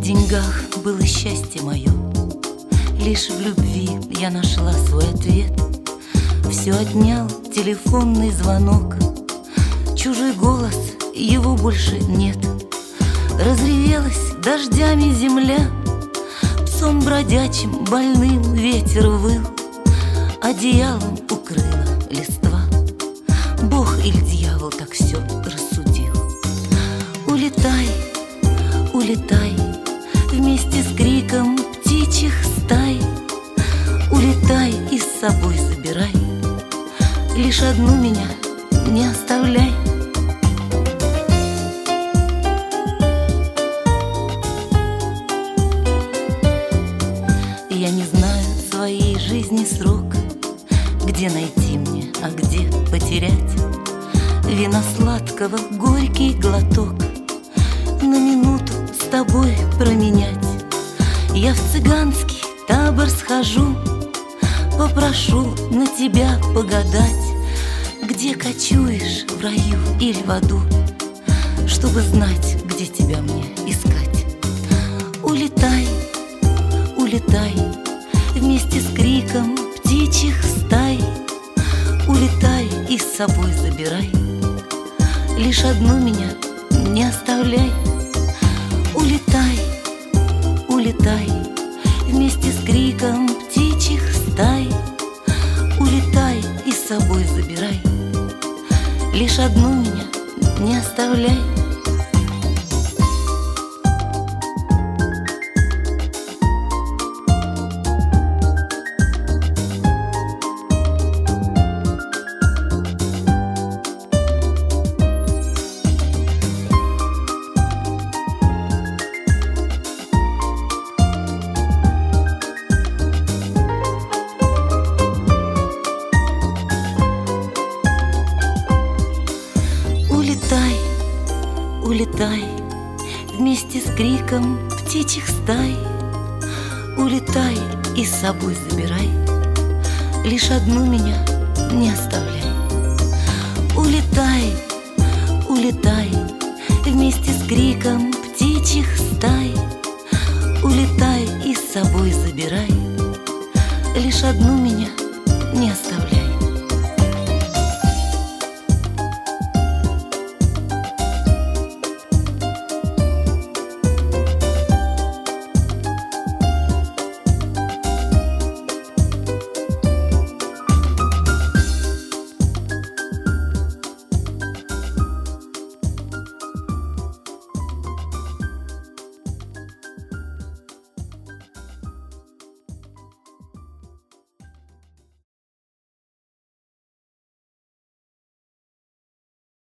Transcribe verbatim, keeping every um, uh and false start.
деньгах было счастье мое, лишь в любви я нашла свой ответ. Все отнял телефонный звонок, чужой голос, его больше нет. Разревелась дождями земля, псом бродячим больным ветер выл, одеялом укрыла листва. Бог или дьявол так все рассудил. Улетай, улетай, вместе с криком птичьих стай. Улетай и с собой забирай, лишь одну меня не оставляй. Я не знаю своей жизни срок, где найти мне, а где потерять. Вина сладкого горький глоток на минуту с тобой променять. Я в цыганский табор схожу, попрошу на тебя погадать, где кочуешь, в раю или в аду, чтобы знать, где тебя мне искать. Улетай, улетай, вместе с криком птичьих стай. Улетай и с собой забирай, лишь одну меня не оставляй. Улетай, улетай, вместе с криком птичьих стай. Улетай и с собой забирай, лишь одну меня не оставляй. Улетай, улетай, вместе с криком птичьих стай. Улетай и с собой забирай, лишь одну меня не оставляй. Улетай, улетай, вместе с криком птичьих стай. Улетай и с собой забирай, лишь одну меня не оставляй.